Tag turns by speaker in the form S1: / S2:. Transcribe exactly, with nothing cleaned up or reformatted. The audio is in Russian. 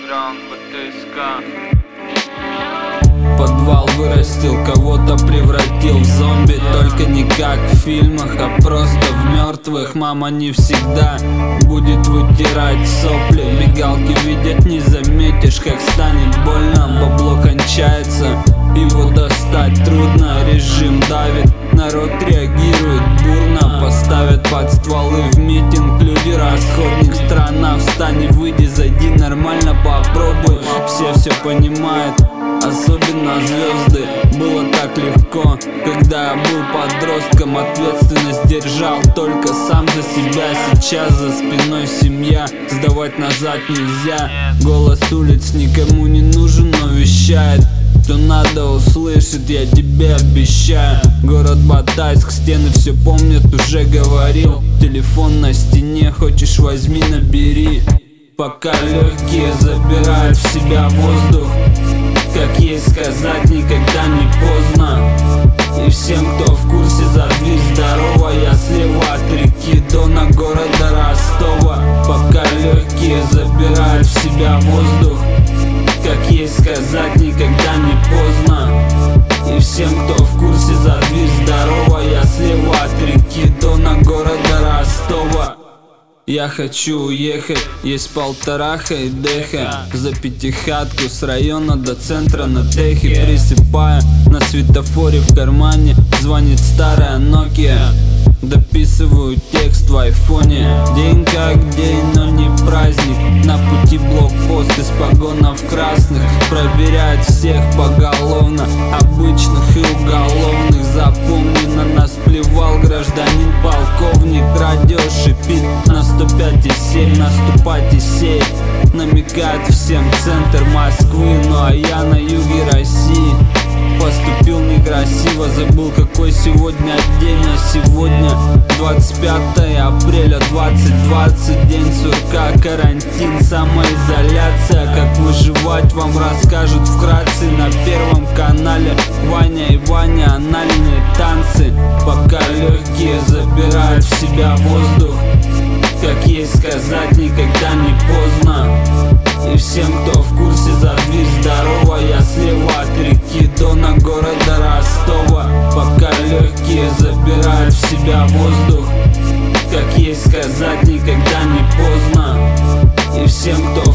S1: Underground, БТСК.
S2: Подвал вырастил, кого-то превратил в зомби. Только не как в фильмах, а просто в мертвых. Мама не всегда будет вытирать сопли. Мигалки видят, не заметишь, как станет больно. Бабло кончается, его достать трудно. Режим давит, народ реагирует бурно. Поставят под стволы в митинг, люди расходник. Страна, встань и выйди, зайди нормально, попробуй. Все все понимают, особенно звезды. Было так легко, когда я был подростком. Ответственность держал только сам за себя. Сейчас за спиной семья, сдавать назад нельзя. Голос улиц никому не нужен, но вещает, что надо услышать, я тебе обещаю. Город Батайск, стены все помнят, уже говорил. Телефон на стене, хочешь возьми, набери. Пока легкие забирают в себя воздух, как есть сказать, никогда не поздно. И всем, кто в курсе, за дверь здорово. Я слева от реки Дона, города Ростова. Пока легкие забирают в себя воздух, как есть сказать, никогда не поздно. И всем, кто в курсе, за дверь здорово. Я слева от реки Дона, города Ростова. Я хочу уехать, есть полтораха и деха. За пятихатку с района до центра на техе. Присыпая на светофоре в кармане, звонит старая Nokia. Дописываю текст в айфоне. День как день, но не праздник. На пути блокпост из погонов красных. Проверяют всех поголовно, обычных и уголовных. Запомни, на нас плевал гражданин полковник. Радио шипит на сто пять и семь, наступать и сеять. Намекает всем центр Москвы, ну а я на юге России. Поступил некрасиво, забыл, какой сегодня день. А сегодня двадцать пятое апреля двадцать двадцать, день сурка, карантин, самоизоляция. Как выживать, вам расскажут вкратце на Первом канале. Ваня и Ваня, анальные танцы. Пока легкие забирают в себя воздух, как есть сказать, никогда не поздно. И всем, кто в курсе, за дверь здорово. Я слева от реки Дона, города Ростова. Пока легкие забирают в себя воздух, как есть сказать, никогда не поздно. И всем, кто